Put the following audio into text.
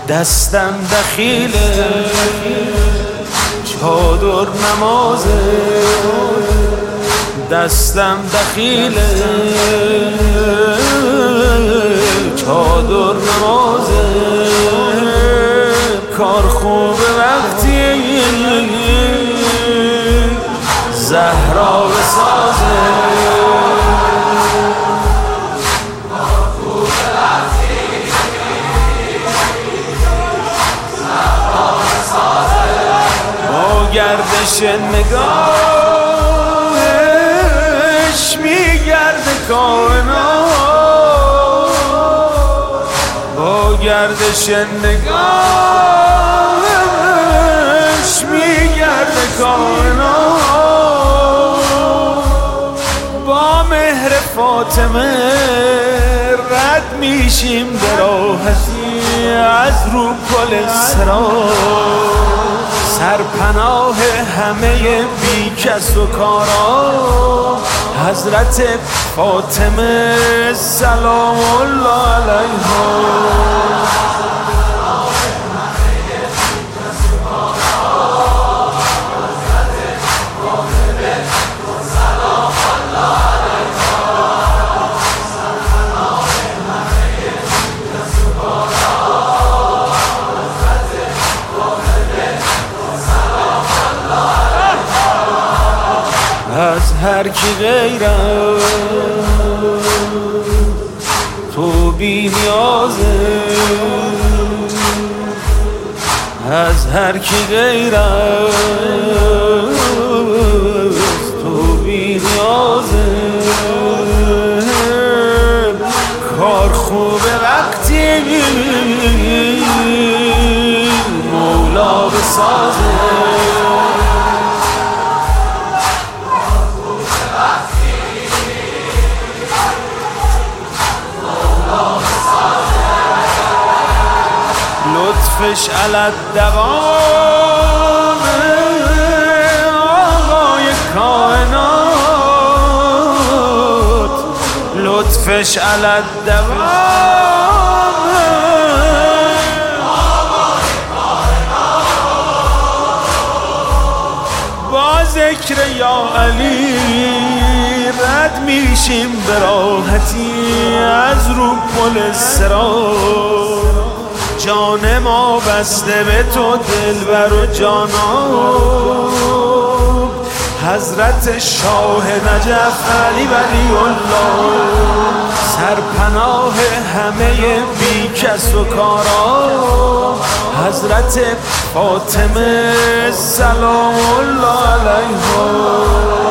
دستم دخیله چادر نمازه، دستم دخیله چادر نمازه. کار خوبه وقتی زهرا بسازه، گردش نگاهش میگرده کائنات، با گردش نگاهش میگرده کائنات. با مهر فاطمه رد میشیم به راحتی از رو پل صراط، سرپناه همه بیکس و کارا حضرت فاطمه سلام الله علیها. از هر کی غیرم تو بی نیازه، از هر کی غیرم تو بی نیازه. کار خوبه وقتی مولا بسازه، لطفش علت دوام آقای کائنات، لطفش علت دوام آقای کائنات. با ذکر یا علی رد میشیم به راحتی از رو پل صراط. جان ما بسته به تو دلبر و جانان، حضرت شاه نجف علی ولی الله، سرپناه همه بیکس و کارا حضرت فاطمه سلام الله علیها.